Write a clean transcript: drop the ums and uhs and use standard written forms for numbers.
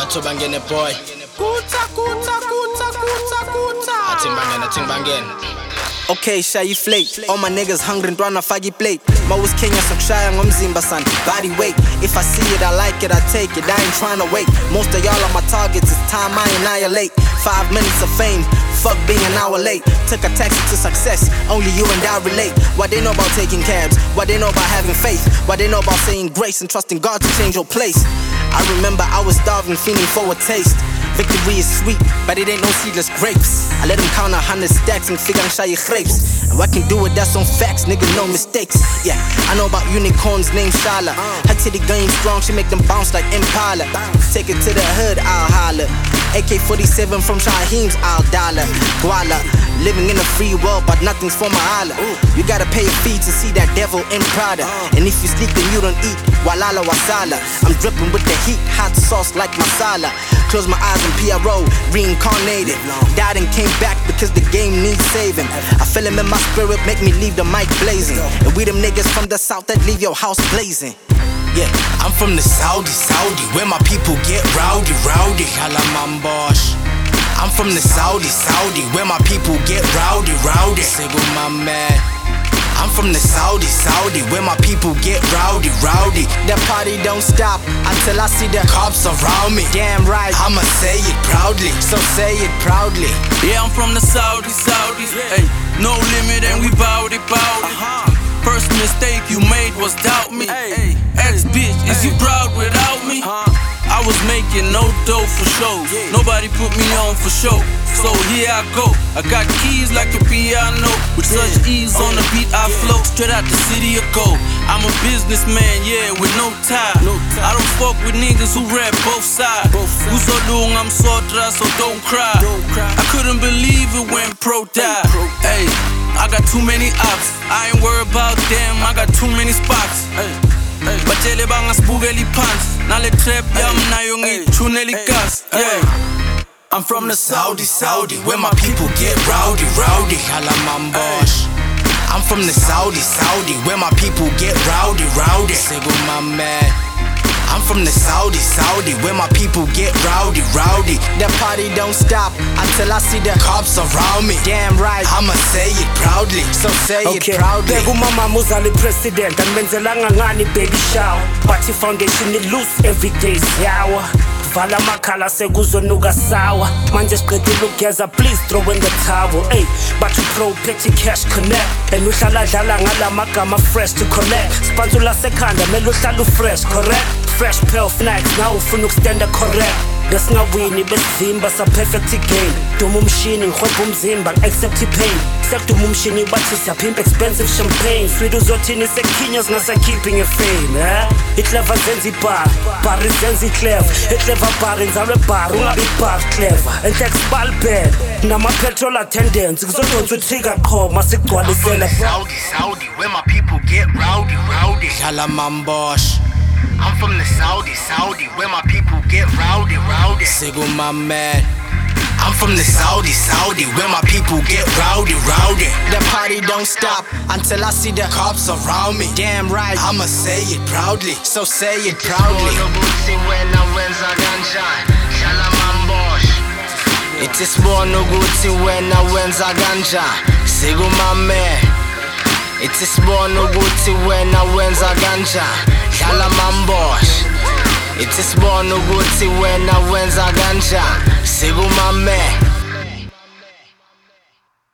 Batho bangene boy. Kuta. Atimbangene. Okay, shy flake. All my niggas hungry, ntwana fagi plate. Mawus Kenya sokushaya ngomzimba son. Body weight. If I see it, I like it, I take it. I ain't tryna wait. Most of y'all are my targets. It's time I annihilate. 5 minutes of fame. Fuck being an hour late. Took a taxi to success. Only you and I relate. What they know about taking cabs? What they know about having faith? What they know about saying grace and trusting God to change your place? I remember I was starving, feeling for a taste. Victory is sweet, but it ain't no seedless grapes. I let them count 100 stacks and figure I'm shy grapes. And what can do it, that's on facts, nigga, no mistakes. Yeah, I know about unicorns named Shala. Her titty game strong, she make them bounce like Impala. Take it to the hood, I'll holler. AK-47 from Shaheem's, I'll dollar. Guala, living in a free world, but nothing's for my Allah. You gotta pay a fee to see that devil in Prada. And if you sleep, then you don't eat. Walala wasala. I'm dripping with the heat, hot sauce like masala. Close my eyes and PRO, reincarnated. Died and came back because the game needs saving. I feel him in my spirit, make me leave the mic blazing. And we them niggas from the south that leave your house blazing. Yeah, I'm from the Saudi, where my people get rowdy. Halamambosh. I'm from the Saudi, where my people get rowdy. Sigo my man. I'm from the Saudi, where my people get rowdy. The party don't stop until I see the cops around me. Damn right, I'ma say it proudly. so say it proudly. Yeah, I'm from the Saudi, hey, no limit and we bout it. First mistake you made was doubt me. Ex-bitch, is you proud without me? I was making no dough for shows. Nobody put me on for show. So here I go. I got keys like a piano. With such ease on the beat I flow. Straight out the city of gold. I'm a businessman, yeah, with no tie. I don't fuck with niggas who rap both sides. Who's so long, I'm so dry, so don't cry. I couldn't believe it when pro died. Hey, I got too many ops. I ain't worried about them, I got too many spots. Batshele bangasibukeli phansi. Nale trap yami nayo ngithunela igas. I'm from the Saudi, where my people get rowdy. Halamambosh. I'm from the Saudi, where my people get rowdy. Sigo my man. I'm from the Saudi, where my people get rowdy. The party don't stop until I see the cops around me. Damn right, I'ma say it proudly. so say it proudly. Begu mama muzali president and menzelanga ngani baby shower. Party foundation it loose every day's hour. Vala makhala sekuzonuka sawa. Manje siqedile ukugeza, please throw in the towel. Hey, but you pro petty cash connect. And uhlala dlala ngala magama fresh to collect. Spanzula sekhanda mele uhlala fresh, correct? Fresh pair of nights, now ufuna ukustanda correct. Ngesingawini besizimba sa perfect game. Duma umshini ngihwebha umzimba accept pain. Sekuduma umshini bathi siyapimpa expensive champagne. Sweet uzothini sekhinya singasakeeping a fame, Iclever zenza ibar, bar zenza iclever. Iclever bar ngizalwe bar, ungabi bar clever. And tax balbed, nama-petrol attendants. Ngizodonsa uthika qho masigcwalisele. Saudi, where my people get rowdy. Halamambosh. I'm from the Saudi, where my people get rowdy. Sigo my man. I'm from the Saudi, where my people get rowdy. The party don't stop until I see the Cops around me. Damn right, I'ma say it proudly. so say it proudly. It is more no good when I wenza ganja. Sigo my man. It is more no good when I wenza ganja. Halamambosh. It is more no good when I wenza ganja. Sigo my man.